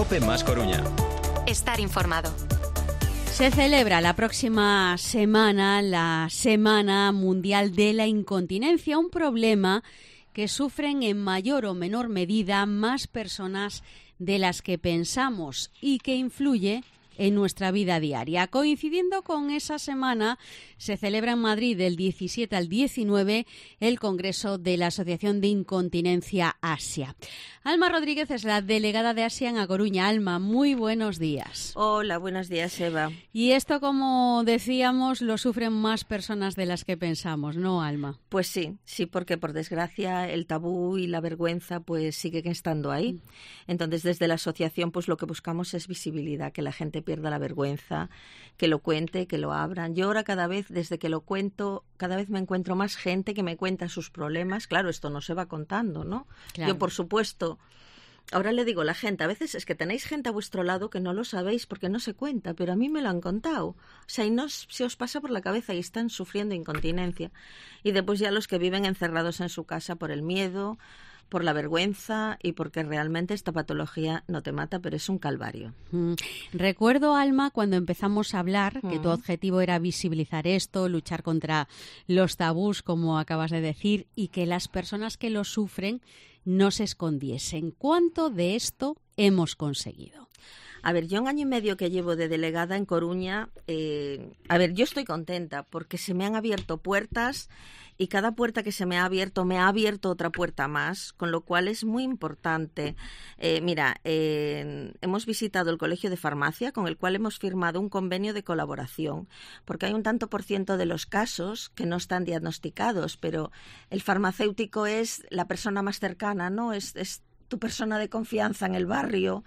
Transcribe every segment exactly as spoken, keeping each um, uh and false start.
COPE más Coruña. Estar informado. Se celebra la próxima semana la Semana Mundial de la Incontinencia, un problema que sufren en mayor o menor medida más personas de las que pensamos y que influye en nuestra vida diaria. Coincidiendo con esa semana, se celebra en Madrid del diecisiete al diecinueve el Congreso de la Asociación de Incontinencia Asia. Alma Rodríguez es la delegada de Asia en A Coruña. Alma, muy buenos días. Hola, buenos días, Eva. Y esto, como decíamos, lo sufren más personas de las que pensamos, ¿no, Alma? Pues sí, sí, porque por desgracia el tabú y la vergüenza pues siguen estando ahí. Entonces, desde la asociación pues lo que buscamos es visibilidad, que la gente pierda la vergüenza, que lo cuente, que lo abran. Yo ahora cada vez, desde que lo cuento, cada vez me encuentro más gente que me cuenta sus problemas. Claro, esto no se va contando, ¿no? Claro. Yo, por supuesto, ahora le digo a la gente, a veces es que tenéis gente a vuestro lado que no lo sabéis porque no se cuenta, pero a mí me lo han contado. O sea, y no se os pasa por la cabeza y están sufriendo incontinencia. Y después ya los que viven encerrados en su casa por el miedo, por la vergüenza y porque realmente esta patología no te mata, pero es un calvario. Mm. Recuerdo, Alma, cuando empezamos a hablar, Mm. que tu objetivo era visibilizar esto, luchar contra los tabús, como acabas de decir, y que las personas que lo sufren no se escondiesen. ¿Cuánto de esto hemos conseguido? A ver, yo un año y medio que llevo de delegada en Coruña, eh, a ver, yo estoy contenta porque se me han abierto puertas y cada puerta que se me ha abierto me ha abierto otra puerta más, con lo cual es muy importante. Eh, mira, eh, hemos visitado el Colegio de Farmacia, con el cual hemos firmado un convenio de colaboración, porque hay un tanto por ciento de los casos que no están diagnosticados, pero el farmacéutico es la persona más cercana, ¿no? Es, es tu persona de confianza en el barrio.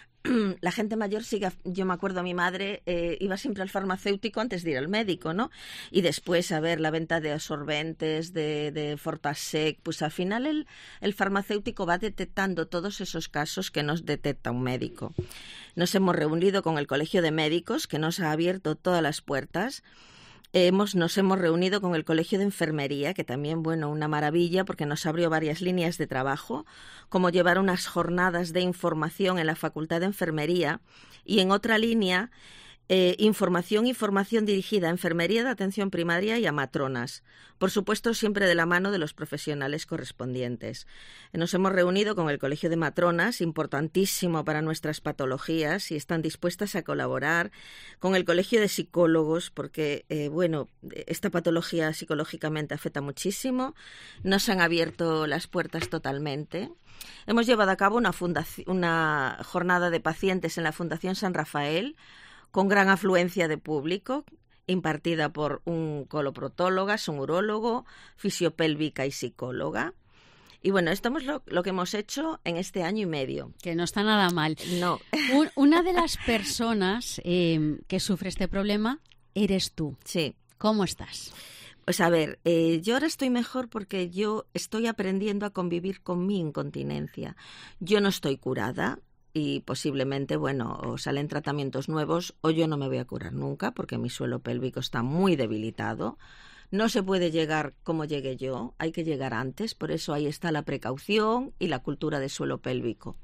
La gente mayor sigue, yo me acuerdo, a mi madre eh, iba siempre al farmacéutico antes de ir al médico, ¿no? Y después, a ver, la venta de absorbentes, de, de Fortasec, pues al final el, el farmacéutico va detectando todos esos casos que nos detecta un médico. Nos hemos reunido con el Colegio de Médicos, que nos ha abierto todas las puertas. Hemos, nos hemos reunido con el Colegio de Enfermería, que también, bueno, una maravilla, porque nos abrió varias líneas de trabajo, como llevar unas jornadas de información en la Facultad de Enfermería y en otra línea, eh, información y formación dirigida a enfermería de atención primaria y a matronas. Por supuesto, siempre de la mano de los profesionales correspondientes. Nos hemos reunido con el Colegio de Matronas, importantísimo para nuestras patologías, y están dispuestas a colaborar, con el Colegio de Psicólogos, porque, eh, bueno, esta patología psicológicamente afecta muchísimo. Nos han abierto las puertas totalmente. Hemos llevado a cabo una, fundaci- una jornada de pacientes en la Fundación San Rafael, con gran afluencia de público, impartida por un coloprotóloga, un urólogo, fisiopélvica y psicóloga. Y bueno, esto es lo, lo que hemos hecho en este año y medio. Que no está nada mal. No. Un, una de las personas eh, que sufre este problema eres tú. Sí. ¿Cómo estás? Pues a ver, eh, yo ahora estoy mejor porque yo estoy aprendiendo a convivir con mi incontinencia. Yo no estoy curada. Y posiblemente, bueno, o salen tratamientos nuevos o yo no me voy a curar nunca porque mi suelo pélvico está muy debilitado. No se puede llegar como llegué yo, hay que llegar antes, por eso ahí está la precaución y la cultura de suelo pélvico.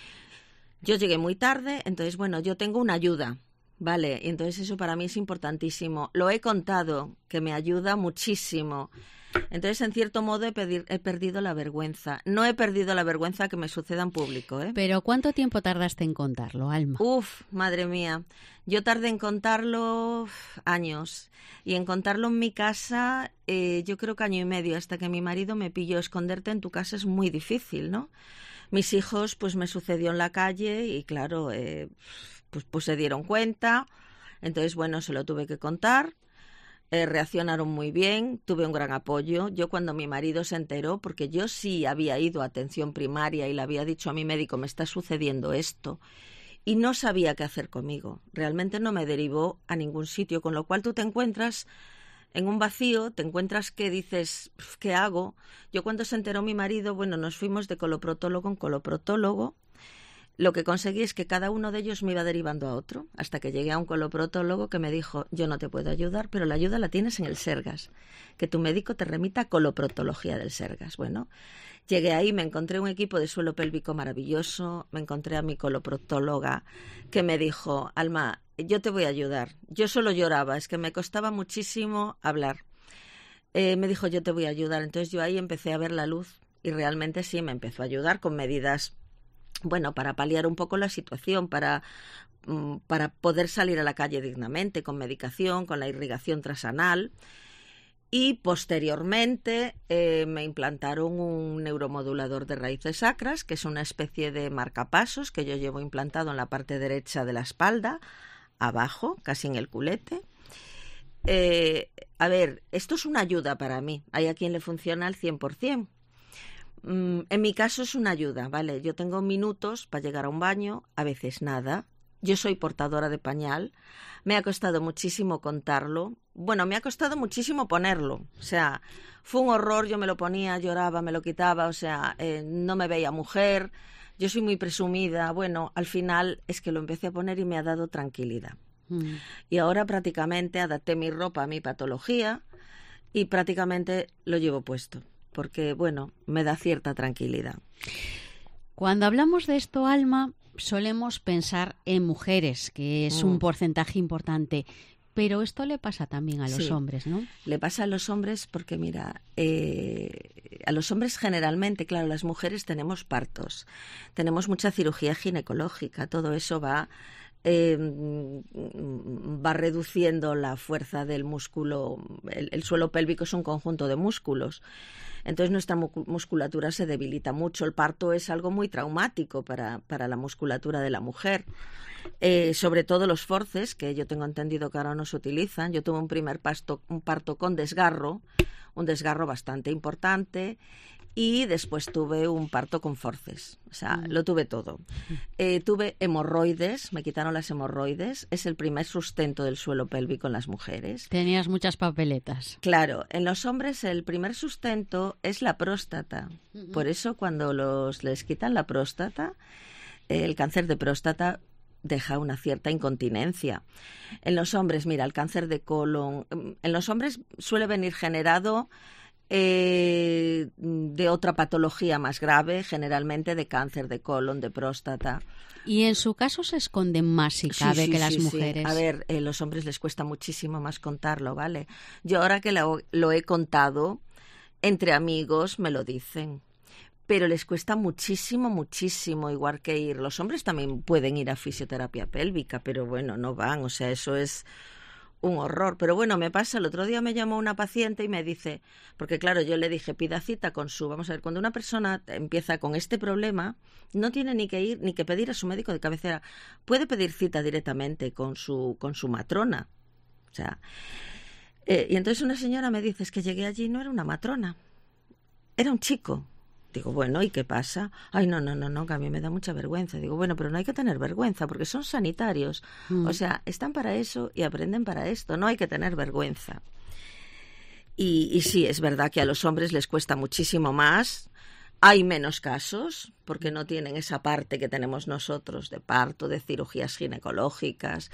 Yo llegué muy tarde, entonces, bueno, yo tengo una ayuda, ¿vale? Y entonces eso para mí es importantísimo. Lo he contado, que me ayuda muchísimo. Entonces, en cierto modo, he, pedir, he perdido la vergüenza. No he perdido la vergüenza que me suceda en público, ¿eh? Pero ¿cuánto tiempo tardaste en contarlo, Alma? Uf, madre mía. Yo tardé en contarlo uf, años. Y en contarlo en mi casa, eh, yo creo que año y medio, hasta que mi marido me pilló. Esconderte en tu casa es muy difícil, ¿no? Mis hijos, pues me sucedió en la calle y, claro, eh, pues, pues se dieron cuenta. Entonces, bueno, se lo tuve que contar. Eh, reaccionaron muy bien, tuve un gran apoyo. Yo cuando mi marido se enteró, porque yo sí había ido a atención primaria y le había dicho a mi médico, me está sucediendo esto, y no sabía qué hacer conmigo. Realmente no me derivó a ningún sitio, con lo cual tú te encuentras en un vacío, te encuentras que dices, ¿qué hago? Yo cuando se enteró mi marido, bueno, nos fuimos de coloprotólogo en coloprotólogo. Lo que conseguí es que cada uno de ellos me iba derivando a otro, hasta que llegué a un coloprotólogo que me dijo, yo no te puedo ayudar, pero la ayuda la tienes en el Sergas, que tu médico te remita a coloprotología del Sergas. Bueno, Llegué ahí, me encontré un equipo de suelo pélvico maravilloso, me encontré a mi coloproctóloga que me dijo, Alma, yo te voy a ayudar. Yo solo lloraba, es que me costaba muchísimo hablar. Eh, me dijo, yo te voy a ayudar. Entonces yo ahí empecé a ver la luz y realmente sí me empezó a ayudar con medidas, bueno, para paliar un poco la situación, para, para poder salir a la calle dignamente, con medicación, con la irrigación trasanal. Y posteriormente eh, me implantaron un neuromodulador de raíces sacras, que es una especie de marcapasos que yo llevo implantado en la parte derecha de la espalda, abajo, casi en el culete. Eh, a ver, esto es una ayuda para mí. Hay a quien le funciona al cien por ciento. Mm, en mi caso es una ayuda, ¿vale? Yo tengo minutos para llegar a un baño, a veces nada. Yo soy portadora de pañal. Me ha costado muchísimo contarlo. Bueno, me ha costado muchísimo ponerlo. O sea, fue un horror. Yo me lo ponía, lloraba, me lo quitaba. O sea, eh, no me veía mujer. Yo soy muy presumida. Bueno, al final es que lo empecé a poner y me ha dado tranquilidad. Mm. Y ahora prácticamente adapté mi ropa a mi patología y prácticamente lo llevo puesto. Porque, bueno, me da cierta tranquilidad. Cuando hablamos de esto, Alma, solemos pensar en mujeres, que es mm. un porcentaje importante, pero esto le pasa también a los sí, hombres, ¿no? Le pasa a los hombres porque, mira, eh, a los hombres generalmente, claro, las mujeres tenemos partos, tenemos mucha cirugía ginecológica, todo eso va, eh, va reduciendo la fuerza del músculo, el, el suelo pélvico es un conjunto de músculos. Entonces nuestra musculatura se debilita mucho. El parto es algo muy traumático para, para la musculatura de la mujer. Eh, sobre todo los forces, que yo tengo entendido que ahora no se utilizan. Yo tuve un primer pasto, un parto con desgarro, un desgarro bastante importante, y después tuve un parto con forces. O sea, mm. lo tuve todo. Eh, tuve hemorroides, me quitaron las hemorroides. Es el primer sustento del suelo pélvico en las mujeres. Tenías muchas papeletas. Claro, en los hombres el primer sustento es la próstata. Mm-hmm. Por eso cuando los, les quitan la próstata, eh, el cáncer de próstata deja una cierta incontinencia. En los hombres, mira, el cáncer de colon, en los hombres suele venir generado Eh, de otra patología más grave, generalmente de cáncer de colon, de próstata. Y en su caso se esconden más, si cabe, sí, sí, que las sí, mujeres. Sí. A ver, eh, los hombres les cuesta muchísimo más contarlo, ¿vale? Yo ahora que lo, lo he contado, entre amigos me lo dicen, pero les cuesta muchísimo, muchísimo, igual que ir. Los hombres también pueden ir a fisioterapia pélvica, pero bueno, no van, o sea, eso es un horror. Pero bueno, me pasa, el otro día me llamó una paciente y me dice, porque claro, yo le dije, pida cita con su, vamos a ver, cuando una persona empieza con este problema, no tiene ni que ir, ni que pedir a su médico de cabecera, puede pedir cita directamente con su, con su matrona. O sea, eh, y entonces una señora me dice, es que llegué allí y no era una matrona, era un chico. Digo, bueno, ¿y qué pasa? Ay, no, no, no, no, que a mí me da mucha vergüenza. Digo, bueno, pero no hay que tener vergüenza porque son sanitarios. Mm. O sea, están para eso y aprenden para esto. No hay que tener vergüenza. Y, y sí, es verdad que a los hombres les cuesta muchísimo más. Hay menos casos porque no tienen esa parte que tenemos nosotros de parto, de cirugías ginecológicas.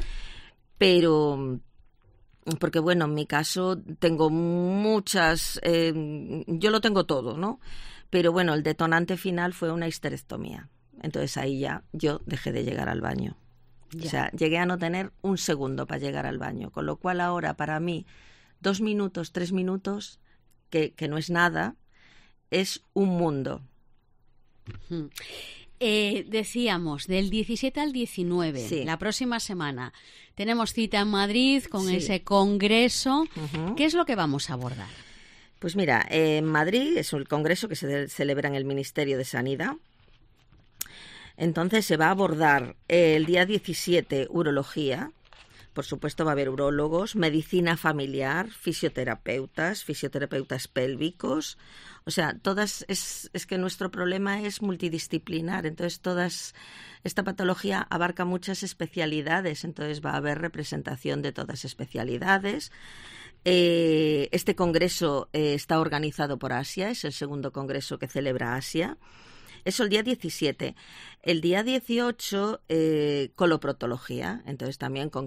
Pero porque, bueno, en mi caso tengo muchas... Eh, yo lo tengo todo, ¿no? Pero bueno, el detonante final fue una histerectomía. Entonces ahí ya yo dejé de llegar al baño. Ya. O sea, llegué a no tener un segundo para llegar al baño. Con lo cual ahora para mí, dos minutos, tres minutos, que, que no es nada, es un mundo. Uh-huh. Eh, decíamos, del diecisiete al diecinueve, sí. La próxima semana, tenemos cita en Madrid con sí. ese congreso. Uh-huh. ¿Qué es lo que vamos a abordar? Pues mira, eh, en Madrid es el congreso que se de- celebra en el Ministerio de Sanidad. Entonces se va a abordar eh, el día diecisiete urología. Por supuesto va a haber urólogos, medicina familiar, fisioterapeutas, fisioterapeutas pélvicos. O sea, todas es, es que nuestro problema es multidisciplinar. Entonces todas esta patología abarca muchas especialidades. Entonces va a haber representación de todas especialidades. Eh, este congreso eh, está organizado por Asia, es el segundo congreso que celebra Asia. Eso el día diecisiete. El día dieciocho, eh, coloproctología, entonces también con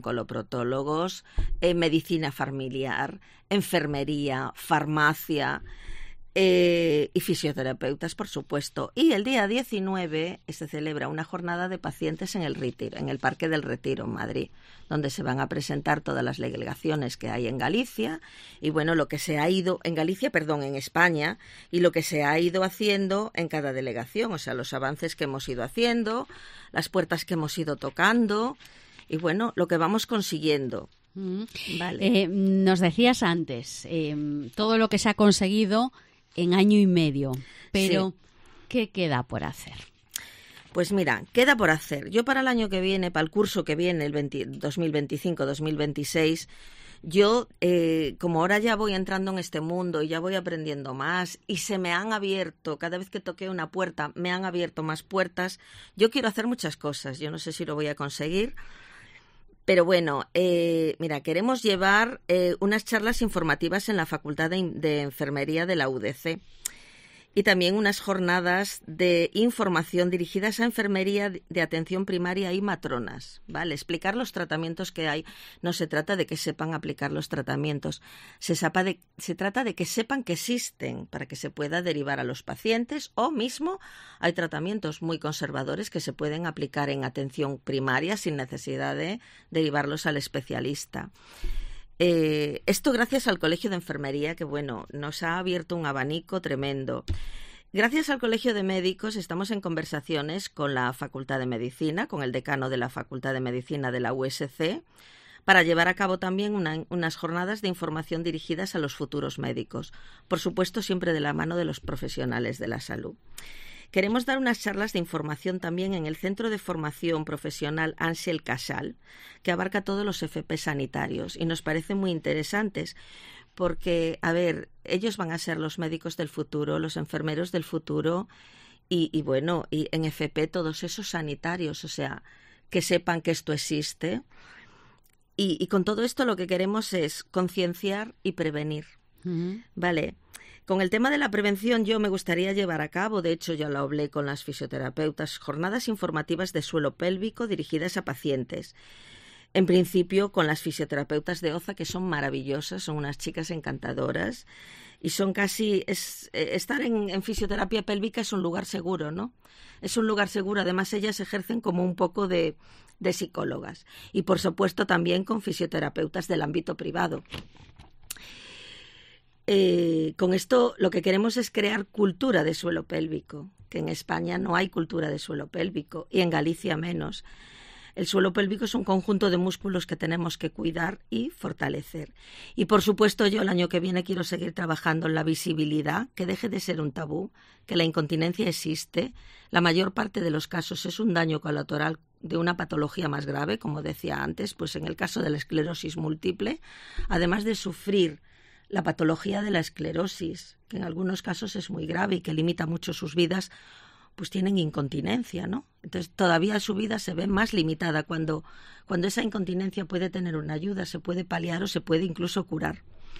coloproctólogos, eh, medicina familiar, enfermería, farmacia. Eh, y fisioterapeutas, por supuesto. Y el día diecinueve se celebra una jornada de pacientes en el Retiro, en el Parque del Retiro, en Madrid, donde se van a presentar todas las delegaciones que hay en Galicia y, bueno, lo que se ha ido, en Galicia, perdón, en España, y lo que se ha ido haciendo en cada delegación, o sea, los avances que hemos ido haciendo, las puertas que hemos ido tocando y, bueno, lo que vamos consiguiendo. Mm. Vale. Eh, nos decías antes, eh, todo lo que se ha conseguido en año y medio, pero sí. ¿Qué queda por hacer? Pues mira, queda por hacer. Yo para el año que viene, para el curso que viene, el dos mil veinticinco dos mil veintiséis, yo, eh, como ahora ya voy entrando en este mundo y ya voy aprendiendo más y se me han abierto, cada vez que toqué una puerta, me han abierto más puertas, yo quiero hacer muchas cosas. Yo no sé si lo voy a conseguir. Pero bueno, eh, mira, queremos llevar eh, unas charlas informativas en la Facultad de, de Enfermería de la U D C y también unas jornadas de información dirigidas a enfermería de atención primaria y matronas, ¿vale? Explicar los tratamientos que hay. No se trata de que sepan aplicar los tratamientos, se, sepa de, se trata de que sepan que existen para que se pueda derivar a los pacientes, o mismo hay tratamientos muy conservadores que se pueden aplicar en atención primaria sin necesidad de derivarlos al especialista. Eh, esto gracias al Colegio de Enfermería, que bueno, nos ha abierto un abanico tremendo. Gracias al Colegio de Médicos estamos en conversaciones con la Facultad de Medicina, con el decano de la Facultad de Medicina de la U S C, para llevar a cabo también una, unas jornadas de información dirigidas a los futuros médicos, por supuesto siempre de la mano de los profesionales de la salud. Queremos dar unas charlas de información también en el Centro de Formación Profesional Ángel Casal, que abarca todos los F P sanitarios y nos parecen muy interesantes porque, a ver, ellos van a ser los médicos del futuro, los enfermeros del futuro y, y bueno, y en F P todos esos sanitarios, o sea, que sepan que esto existe. Y, y con todo esto lo que queremos es concienciar y prevenir, uh-huh. ¿Vale? Con el tema de la prevención yo me gustaría llevar a cabo, de hecho ya lo hablé con las fisioterapeutas, jornadas informativas de suelo pélvico dirigidas a pacientes. En principio con las fisioterapeutas de Oza, que son maravillosas, son unas chicas encantadoras y son casi, es, estar en, en fisioterapia pélvica es un lugar seguro, ¿no? Es un lugar seguro, además ellas ejercen como un poco de, de psicólogas y por supuesto también con fisioterapeutas del ámbito privado. Eh, con esto lo que queremos es crear cultura de suelo pélvico, que en España no hay cultura de suelo pélvico y en Galicia menos. El suelo pélvico es un conjunto de músculos que tenemos que cuidar y fortalecer. Y por supuesto yo el año que viene quiero seguir trabajando en la visibilidad, que deje de ser un tabú, que la incontinencia existe. La mayor parte de los casos es un daño colateral de una patología más grave, como decía antes, pues en el caso de la esclerosis múltiple, además de sufrir la patología de la esclerosis, que en algunos casos es muy grave y que limita mucho sus vidas, pues tienen incontinencia, ¿no? Entonces todavía su vida se ve más limitada cuando, cuando esa incontinencia puede tener una ayuda, se puede paliar o se puede incluso curar.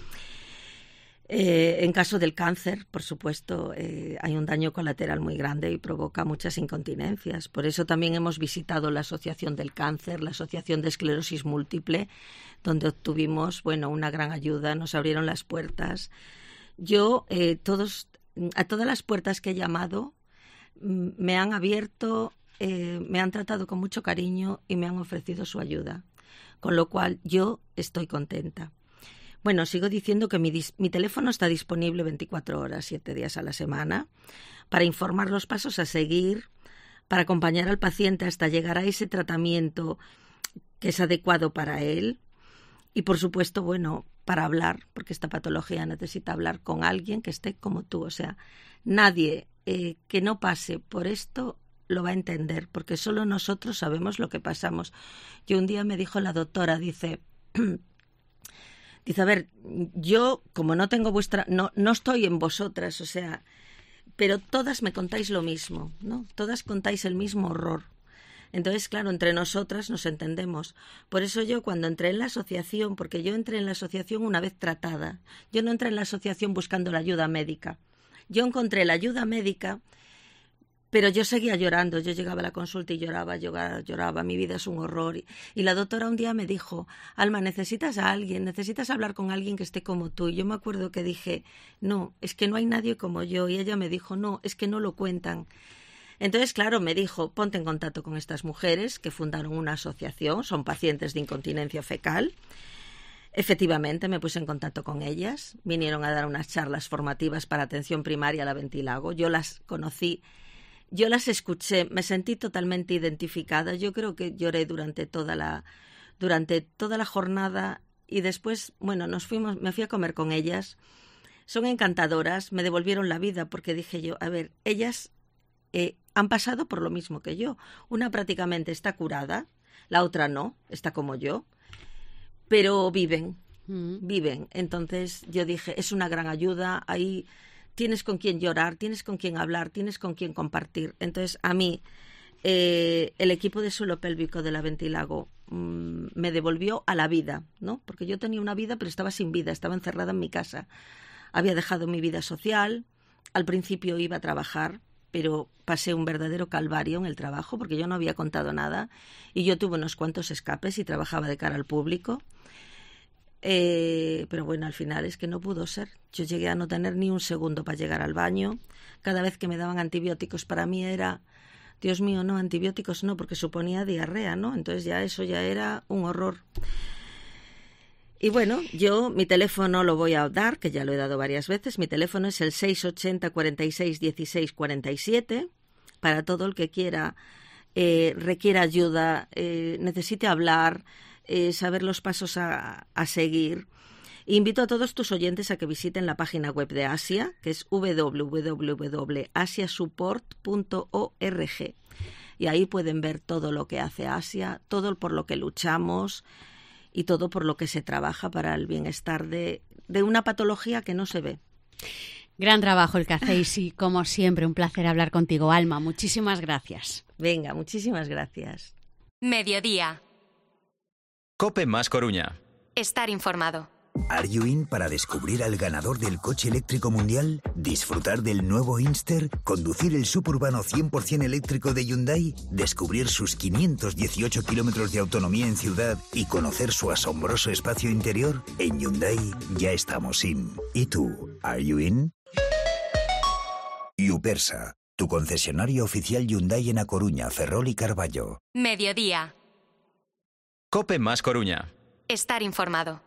Eh, en caso del cáncer, por supuesto, eh, hay un daño colateral muy grande y provoca muchas incontinencias. Por eso también hemos visitado la Asociación del Cáncer, la Asociación de Esclerosis Múltiple, donde obtuvimos, bueno, una gran ayuda, nos abrieron las puertas. Yo, eh, todos, a todas las puertas que he llamado, me han abierto, eh, me han tratado con mucho cariño y me han ofrecido su ayuda, con lo cual yo estoy contenta. Bueno, sigo diciendo que mi, dis- mi teléfono está disponible veinticuatro horas, siete días a la semana, para informar los pasos a seguir, para acompañar al paciente hasta llegar a ese tratamiento que es adecuado para él y, por supuesto, bueno, para hablar, porque esta patología necesita hablar con alguien que esté como tú. O sea, nadie eh, que no pase por esto lo va a entender, porque solo nosotros sabemos lo que pasamos. Yo un día me dijo la doctora, dice... Dice, a ver, yo como no tengo vuestra, no, no estoy en vosotras, o sea, pero todas me contáis lo mismo, ¿no? Todas contáis el mismo horror. Entonces, claro, entre nosotras nos entendemos. Por eso yo cuando entré en la asociación, porque yo entré en la asociación una vez tratada, yo no entré en la asociación buscando la ayuda médica. Yo encontré la ayuda médica Pero yo seguía llorando, yo llegaba a la consulta y lloraba, lloraba, lloraba, mi vida es un horror. Y, y la doctora un día me dijo, Alma, necesitas a alguien, necesitas hablar con alguien que esté como tú. Y yo me acuerdo que dije, no, es que no hay nadie como yo. Y ella me dijo, no, es que no lo cuentan. Entonces, claro, me dijo, ponte en contacto con estas mujeres que fundaron una asociación, son pacientes de incontinencia fecal. Efectivamente, me puse en contacto con ellas, vinieron a dar unas charlas formativas para atención primaria a la Ventilago. Yo las conocí. Yo las escuché, me sentí totalmente identificada. Yo creo que lloré durante toda la durante toda la jornada y después, bueno, nos fuimos, me fui a comer con ellas. Son encantadoras, me devolvieron la vida porque dije yo, a ver, ellas eh, han pasado por lo mismo que yo. Una prácticamente está curada, la otra no, está como yo, pero viven, mm. viven. Entonces yo dije, es una gran ayuda, ahí tienes con quién llorar, tienes con quién hablar, tienes con quién compartir. Entonces, a mí, eh, el equipo de suelo pélvico de la Ventilago mmm, me devolvió a la vida, ¿no? Porque yo tenía una vida, pero estaba sin vida, estaba encerrada en mi casa. Había dejado mi vida social, al principio iba a trabajar, pero pasé un verdadero calvario en el trabajo, porque yo no había contado nada, y yo tuve unos cuantos escapes y trabajaba de cara al público. Eh, pero bueno, al final es que no pudo ser. Yo llegué a no tener ni un segundo para llegar al baño. Cada vez que me daban antibióticos para mí era, Dios mío, no, antibióticos no, porque suponía diarrea, ¿no? Entonces ya eso ya era un horror. Y bueno, yo mi teléfono lo voy a dar, que ya lo he dado varias veces. Mi teléfono es el seis ochenta, cuarenta y seis, dieciséis, cuarenta y siete, para todo el que quiera, eh, requiera ayuda, eh, necesite hablar, Eh, saber los pasos a, a seguir. Invito a todos tus oyentes a que visiten la página web de Asia, que es w w w punto asia support punto org, y ahí pueden ver todo lo que hace Asia, todo por lo que luchamos y todo por lo que se trabaja para el bienestar de, de una patología que no se ve. Gran trabajo el que hacéis y, como siempre, un placer hablar contigo, Alma. Muchísimas gracias. Venga, muchísimas gracias. Mediodía. COPE más Coruña. Estar informado. ¿Are you in para descubrir al ganador del coche eléctrico mundial? ¿Disfrutar del nuevo Inster? ¿Conducir el suburbano cien por ciento eléctrico de Hyundai? ¿Descubrir sus quinientos dieciocho kilómetros de autonomía en ciudad y conocer su asombroso espacio interior? En Hyundai ya estamos in. ¿Y tú? ¿Are you in? Yupersa, tu concesionario oficial Hyundai en A Coruña, Ferrol y Carballo. Mediodía. COPE más Coruña. Estar informado.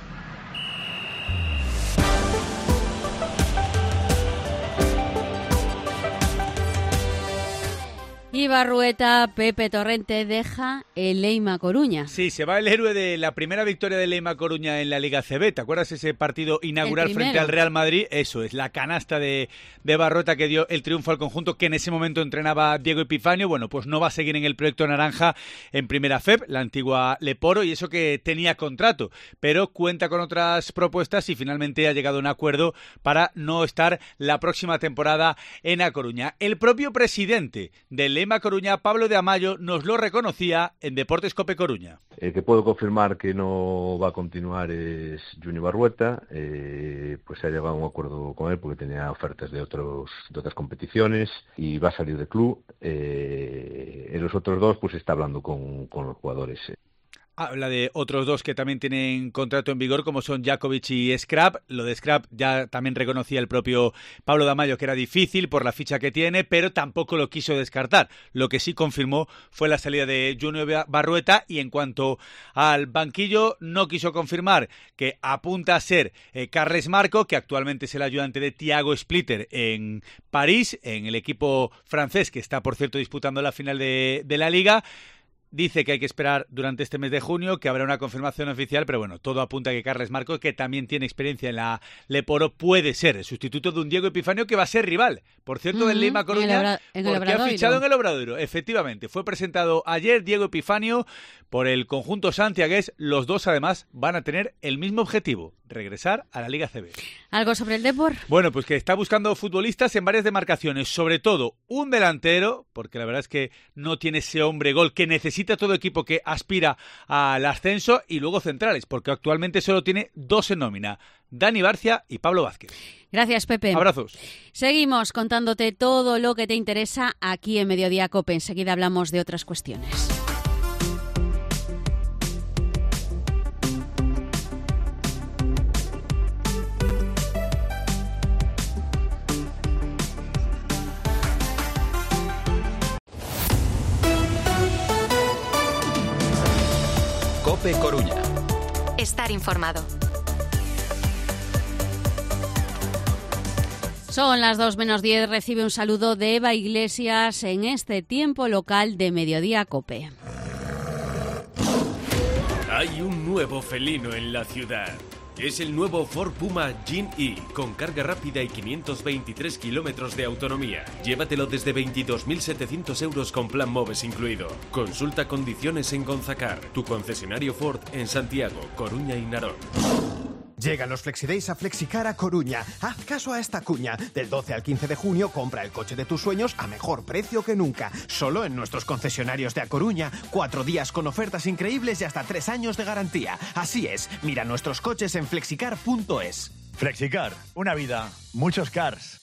Y Barrueta, Pepe Torrente deja el Leima Coruña. Sí, se va el héroe de la primera victoria del Leima Coruña en la Liga C B. ¿Te acuerdas ese partido inaugural frente al Real Madrid? Eso es, la canasta de, de Barrueta que dio el triunfo al conjunto que en ese momento entrenaba Diego Epifanio. Bueno, pues no va a seguir en el proyecto naranja en Primera F E B, la antigua Leporo, y eso que tenía contrato, pero cuenta con otras propuestas y finalmente ha llegado a un acuerdo para no estar la próxima temporada en A Coruña. El propio presidente del Leima Coruña, Pablo de Amayo, nos lo reconocía en Deportes COPE Coruña. El que puedo confirmar que no va a continuar es Junior Barrueta. Eh, pues se ha llegado a un acuerdo con él porque tenía ofertas de otros de otras competiciones y va a salir del club. Eh, en los otros dos pues está hablando con, con los jugadores. Habla de otros dos que también tienen contrato en vigor, como son Jakovic y Scrap. Lo de Scrap ya también reconocía el propio Pablo de Amayo que era difícil por la ficha que tiene, pero tampoco lo quiso descartar. Lo que sí confirmó fue la salida de Junior Barrueta, y en cuanto al banquillo no quiso confirmar que apunta a ser eh, Carles Marco, que actualmente es el ayudante de Thiago Splitter en París, en el equipo francés, que está por cierto disputando la final de, de la Liga. Dice que hay que esperar durante este mes de junio, que habrá una confirmación oficial, pero bueno, todo apunta a que Carles Marcos, que también tiene experiencia en la Leporo, puede ser el sustituto de un Diego Epifanio que va a ser rival, por cierto, mm-hmm. del Leima Coruña, en el porque ha fichado en el Obradoiro. Efectivamente, fue presentado ayer Diego Epifanio por el conjunto santiagués. Los dos además van a tener el mismo objetivo, regresar a la Liga C B. ¿Algo sobre el Depor? Bueno, pues que está buscando futbolistas en varias demarcaciones, sobre todo un delantero, porque la verdad es que no tiene ese hombre gol que necesita todo equipo que aspira al ascenso, y luego centrales, porque actualmente solo tiene dos en nómina, Dani Barcia y Pablo Vázquez. Gracias, Pepe. Abrazos. Seguimos contándote todo lo que te interesa aquí en Mediodía Cope. Enseguida hablamos de otras cuestiones. Cope Coruña. Estar informado. Son las dos menos diez, recibe un saludo de Eva Iglesias en este tiempo local de Mediodía Cope. Hay un nuevo felino en la ciudad. Es el nuevo Ford Puma Gen E, con carga rápida y quinientos veintitrés kilómetros de autonomía. Llévatelo desde veintidós mil setecientos euros con plan MOVES incluido. Consulta condiciones en Gonzacar, tu concesionario Ford en Santiago, Coruña y Narón. Llegan los FlexiDays a Flexicar a Coruña. Haz caso a esta cuña. Del doce al quince de junio compra el coche de tus sueños a mejor precio que nunca. Solo en nuestros concesionarios de A Coruña. Cuatro días con ofertas increíbles y hasta tres años de garantía. Así es, mira nuestros coches en flexicar punto es. Flexicar, una vida, muchos cars.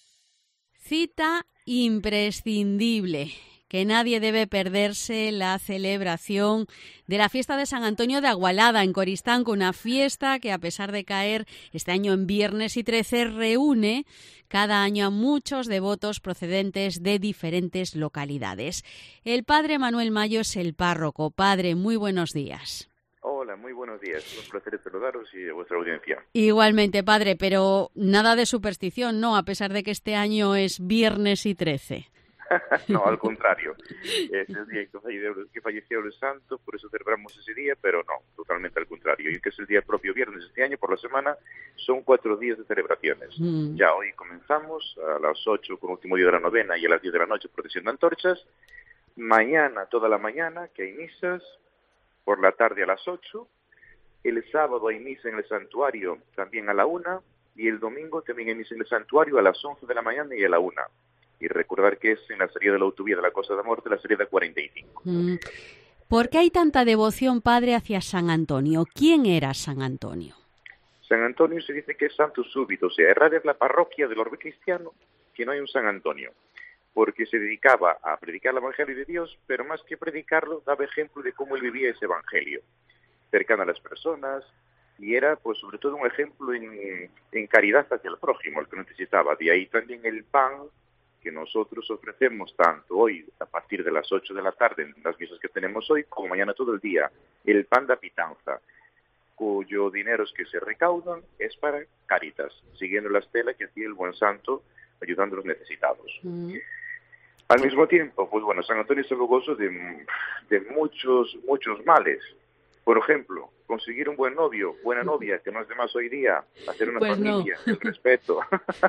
Cita imprescindible. Que nadie debe perderse la celebración de la fiesta de San Antonio de Agualada en Coristanco, una fiesta que, a pesar de caer este año en viernes y trece, reúne cada año a muchos devotos procedentes de diferentes localidades. El padre Manuel Mayo es el párroco. Padre, muy buenos días. Hola, muy buenos días. Un placer saludaros y a vuestra audiencia. Igualmente, padre, pero nada de superstición, ¿no? A pesar de que este año es viernes y trece. No, al contrario. Es el día que falleció el santo, por eso celebramos ese día, pero no, totalmente al contrario. Y que es el día propio viernes este año, por la semana, son cuatro días de celebraciones. Mm. Ya hoy comenzamos a las ocho con último día de la novena y a las diez de la noche procesión de antorchas. Mañana, toda la mañana, que hay misas, por la tarde a las ocho. El sábado hay misa en el santuario también a la una, y el domingo también hay misa en el santuario a las once de la mañana y a la una. Y recordar que es en la salida de la autovía de la Costa de Morte, la salida cuarenta y cinco. Mm. ¿Por qué hay tanta devoción, padre, hacia San Antonio? ¿Quién era San Antonio? San Antonio se dice que es santo súbito, o sea, es rara es la parroquia del orbe cristiano que no hay un San Antonio, porque se dedicaba a predicar el Evangelio de Dios, pero más que predicarlo, daba ejemplo de cómo él vivía ese Evangelio, cercano a las personas, y era, pues, sobre todo un ejemplo en, en caridad hacia el prójimo, el que necesitaba. De ahí también el pan que nosotros ofrecemos tanto hoy a partir de las ocho de la tarde en las misas que tenemos hoy, como mañana todo el día, el pan da pitanza, cuyo dinero que se recaudan es para Cáritas, siguiendo la estela que hacía el buen santo ayudando a los necesitados. Mm. Al mismo tiempo, pues bueno, San Antonio es el gozo de, de muchos, muchos males. Por ejemplo, conseguir un buen novio, buena novia, que no es de más hoy día, hacer una pues familia, no. El respeto,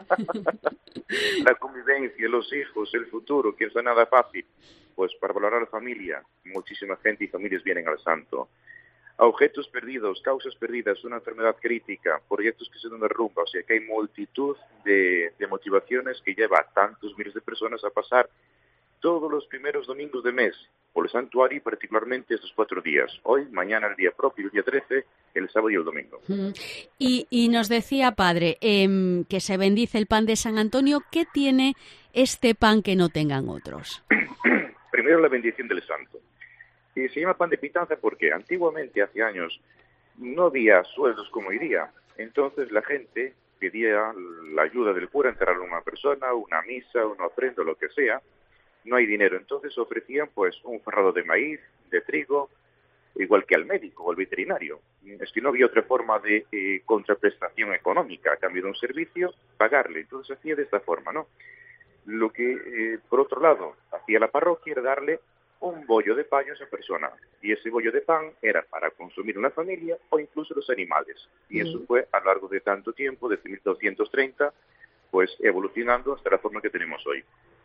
la convivencia, los hijos, el futuro, que no es nada fácil. Pues para valorar la familia, muchísima gente y familias vienen al santo. A objetos perdidos, causas perdidas, una enfermedad crítica, proyectos que se dan derrumba, o sea que hay multitud de, de motivaciones que lleva a tantos miles de personas a pasar todos los primeros domingos de mes por el santuario y particularmente estos cuatro días. Hoy, mañana el día propio, el día trece, el sábado y el domingo. Mm. Y, y nos decía, padre, eh, que se bendice el pan de San Antonio. ¿Qué tiene este pan que no tengan otros? Primero la bendición del santo. Y se llama pan de pitanza porque antiguamente, hace años, no había sueldos como hoy día. Entonces la gente pedía la ayuda del cura a enterrar a una persona, una misa, una ofrenda, lo que sea. No hay dinero, entonces ofrecían pues un ferrado de maíz, de trigo, igual que al médico o al veterinario. Es que no había otra forma de eh, contraprestación económica, a cambio de un servicio, pagarle. Entonces se hacía de esta forma, ¿no? Lo que, eh, por otro lado, hacía la parroquia era darle un bollo de pan a esa persona. Y ese bollo de pan era para consumir una familia o incluso los animales. Y eso fue a lo largo de tanto tiempo, desde mil doscientos treinta, pues evolucionando hasta la forma que tenemos hoy.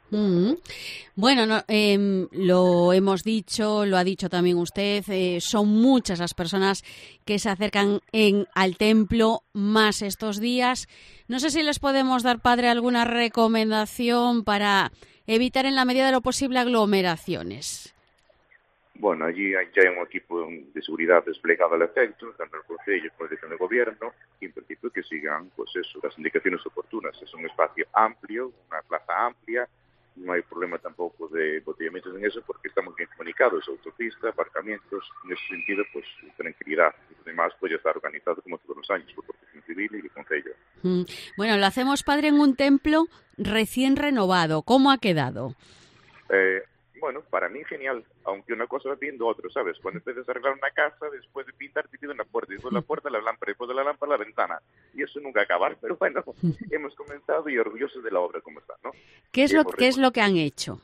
Mm. Bueno, no, eh, lo hemos dicho, lo ha dicho también usted, eh, son muchas las personas que se acercan en, al templo más estos días. No sé si les podemos dar, padre, alguna recomendación para evitar en la medida de lo posible aglomeraciones. Bueno, allí hay, ya hay un equipo de seguridad desplegado al efecto, tanto el Consejo como la Dirección de Gobierno, y en principio que sigan, pues eso, las indicaciones oportunas. Es un espacio amplio, una plaza amplia, no hay problema tampoco de embotellamientos en eso porque estamos bien comunicados, autopista, aparcamientos, en ese sentido, pues tranquilidad. Y además, pues ya está organizado como todos los años por Protección Civil y el Consejo. Mm. Bueno, lo hacemos, padre, en un templo recién renovado. ¿Cómo ha quedado? Eh, bueno, para mí genial, aunque una cosa va pidiendo otra, ¿sabes? Cuando empiezas a arreglar una casa, después de pintar te piden la puerta, después la puerta la lámpara, después de la lámpara la ventana, y eso nunca acabar, pero bueno, hemos comenzado y orgullosos de la obra como está, ¿no? ¿Qué es, lo, ¿qué es lo que han hecho?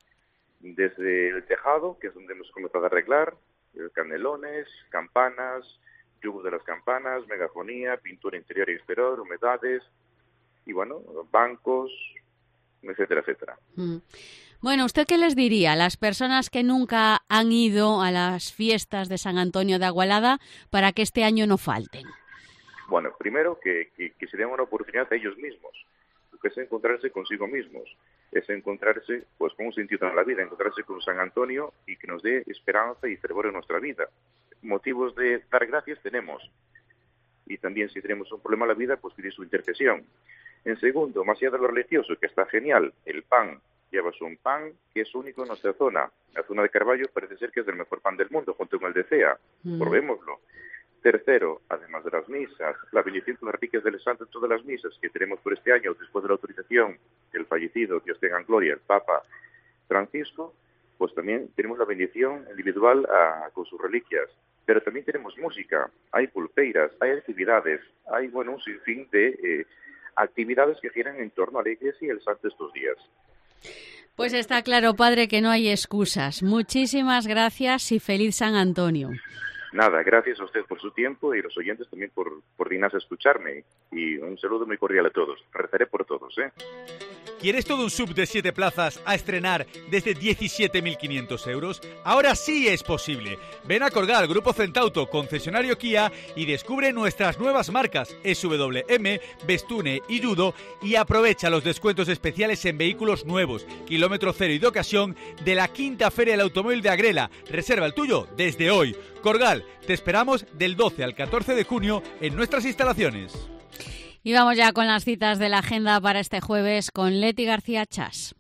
Desde el tejado, que es donde hemos comenzado a arreglar, canelones, campanas, yugos de las campanas, megafonía, pintura interior y exterior, humedades, y bueno, bancos, etcétera, etcétera. Mm. Bueno, ¿usted qué les diría a las personas que nunca han ido a las fiestas de San Antonio de Agualada para que este año no falten? Bueno, primero que, que, que se den una oportunidad a ellos mismos, porque es encontrarse consigo mismos, es encontrarse pues con un sentido en la vida, encontrarse con San Antonio y que nos dé esperanza y fervor en nuestra vida. Motivos de dar gracias tenemos, y también si tenemos un problema en la vida, pues pedir su intercesión. En segundo, más allá de lo religioso, que está genial, el pan. Llevas un pan que es único en nuestra zona. La zona de Carballo parece ser que es el mejor pan del mundo, junto con el de Cea. Mm. Probémoslo. Tercero, además de las misas, la bendición con las reliquias del santo en todas las misas que tenemos por este año, después de la autorización del fallecido, Dios tenga en gloria, el Papa Francisco, pues también tenemos la bendición individual a, con sus reliquias. Pero también tenemos música, hay pulpeiras, hay actividades, hay, bueno, un sinfín de eh, actividades que giran en torno a la iglesia y el santo estos días. Pues está claro, padre, que no hay excusas. Muchísimas gracias y feliz San Antonio. Nada, gracias a usted por su tiempo y los oyentes también por, por dignarse a escucharme. Y un saludo muy cordial a todos. Rezaré por todos, ¿eh? ¿Quieres todo un sub de siete plazas a estrenar desde diecisiete mil quinientos euros? Ahora sí es posible. Ven a Corgal, Grupo Centauto, concesionario Kia y descubre nuestras nuevas marcas S W M, Bestune y Yudo y aprovecha los descuentos especiales en vehículos nuevos, kilómetro cero y de ocasión de la quinta Feria del Automóvil de Agrela. Reserva el tuyo desde hoy. Corgal, te esperamos del doce al catorce de junio en nuestras instalaciones. Y vamos ya con las citas de la agenda para este jueves con Leti García Chas.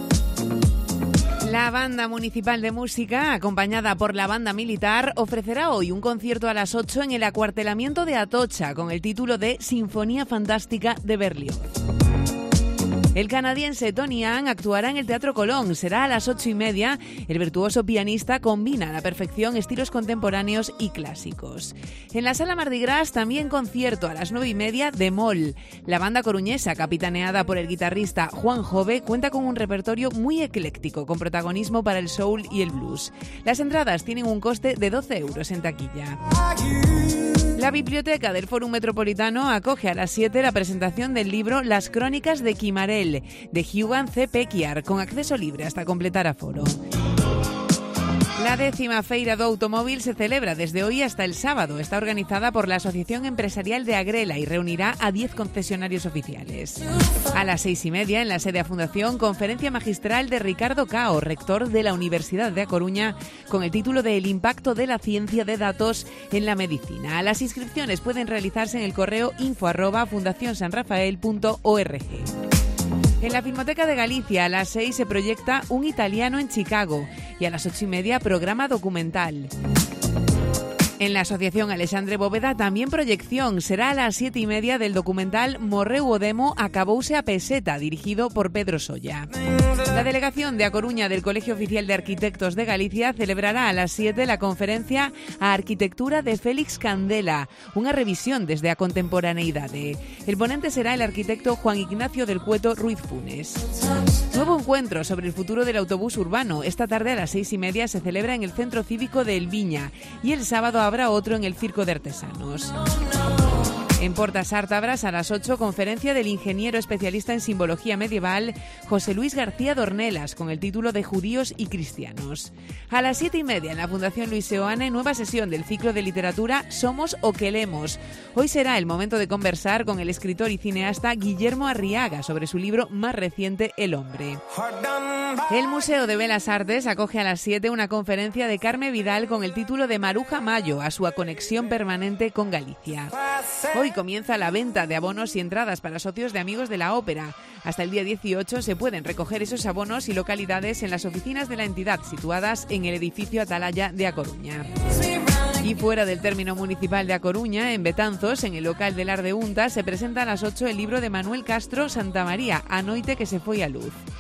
La Banda Municipal de Música, acompañada por la Banda Militar, ofrecerá hoy un concierto a las ocho en el acuartelamiento de Atocha con el título de Sinfonía Fantástica de Berlioz. El canadiense Tony Ann actuará en el Teatro Colón. Será a las ocho y media. El virtuoso pianista combina a la perfección estilos contemporáneos y clásicos. En la Sala Mardi Gras también concierto a las nueve y media de Mol. La banda coruñesa, capitaneada por el guitarrista Juan Jove, cuenta con un repertorio muy ecléctico, con protagonismo para el soul y el blues. Las entradas tienen un coste de doce euros en taquilla. La Biblioteca del Fórum Metropolitano acoge a las siete la presentación del libro Las Crónicas de Quimarel, de Hugan C. Pequiar, con acceso libre hasta completar aforo. La décima Feira do Automóvil se celebra desde hoy hasta el sábado. Está organizada por la Asociación Empresarial de Agrela y reunirá a diez concesionarios oficiales. A las seis y media, en la sede a Fundación, conferencia magistral de Ricardo Cao, rector de la Universidad de A Coruña, con el título de El impacto de la ciencia de datos en la medicina. Las inscripciones pueden realizarse en el correo info arroba fundación san rafael punto org. En la Filmoteca de Galicia, a las seis se proyecta Un italiano en Chicago y a las ocho y media programa documental. En la Asociación Alexandre Bóveda también proyección. Será a las siete y media del documental Morreu o Demo acabouse a peseta, dirigido por Pedro Solla. La delegación de A Coruña del Colegio Oficial de Arquitectos de Galicia celebrará a las siete la conferencia A Arquitectura de Félix Candela, unha revisión desde a contemporaneidade. El ponente será el arquitecto Juan Ignacio del Cueto Ruiz Funes. Nuevo encuentro sobre el futuro del autobús urbano. Esta tarde a las seis y media se celebra en el Centro Cívico de El Viña y el sábado habrá otro en el Circo de Artesanos. En Portas Ártabras, a las ocho, conferencia del ingeniero especialista en simbología medieval José Luis García Dornelas, con el título de Judíos y Cristianos. A las siete y media, en la Fundación Luis Seoane, nueva sesión del ciclo de literatura Somos o que lemos. Hoy será el momento de conversar con el escritor y cineasta Guillermo Arriaga sobre su libro más reciente, El hombre. El Museo de Belas Artes acoge a las siete una conferencia de Carme Vidal con el título de Maruja Mayo, a su conexión permanente con Galicia. Hoy comienza la venta de abonos y entradas para socios de Amigos de la Ópera. Hasta el día dieciocho se pueden recoger esos abonos y localidades en las oficinas de la entidad situadas en el edificio Atalaya de A Coruña. Y fuera del término municipal de A Coruña, en Betanzos, en el local del Ardeunta, se presenta a las ocho el libro de Manuel Castro Santamaría, A noite que se foi a luz.